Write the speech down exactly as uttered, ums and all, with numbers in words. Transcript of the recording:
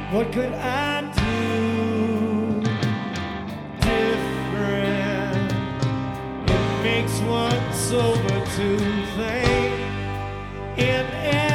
What could I do different? It makes one sober to think in